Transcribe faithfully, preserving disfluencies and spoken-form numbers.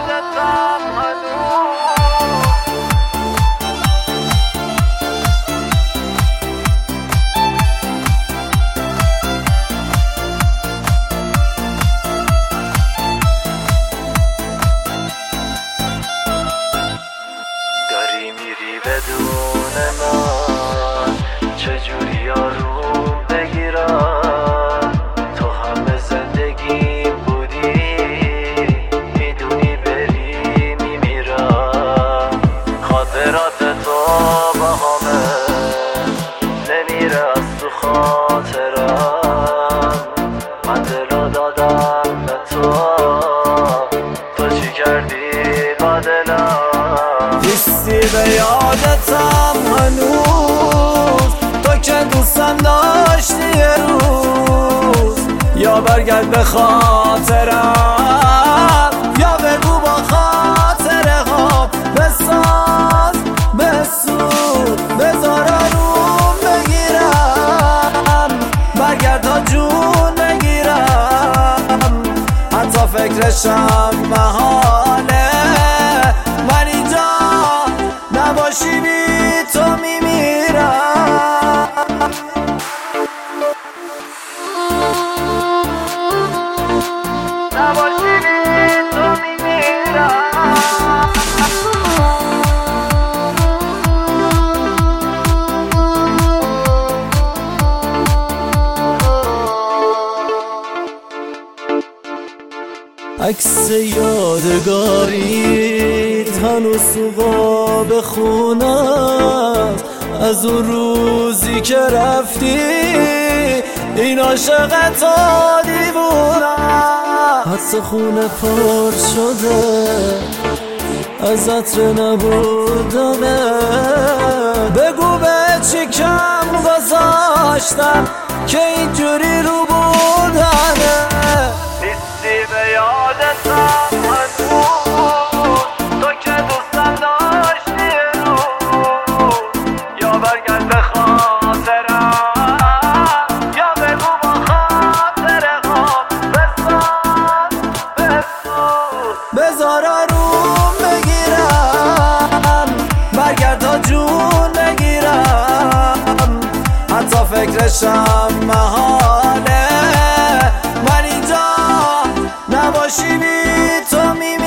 یادتم هنوز. داری میری بدون من، چجوری آروم بگیرم؟ تو همه زندگی بودی، میدونی بری میمیرم. خاطرات تو با همه نمیره از تو خاطرم. من دلو دادم به تو، تو چی کردی با دلم؟ نیستی به یادتم هنوز، تو که دوستم داشتی یه روز. یا برگرد به خاطرم، یا بگو با خاطره ها بساز بسود. بذار آروم بگیرم، برگرد تا جون بگیرم. حتی فکرشم محاله، من اینجا نباشی بی تو میمیرم. نباشی بی تو میمیرم. عکس یادگاری هنوز تو قاب خونم، از اون روزی که رفتی این عاشق تو دیوونم. حتی خونه پر شده از عطر نبودنه، بگو به چی کم گذاشتم که اینجوری رو بودنه. نیستی به یادتم هنوز، تو که دوستم داشتی یه روز. یا برگرد به خاطرم، یا بگو با خاطره ها بساز بسود. بذار آروم بگیرم، برگرد تا جون بگیرم. حتی فکرشم محاله، من اینجا نباشی بی تو میمیرم.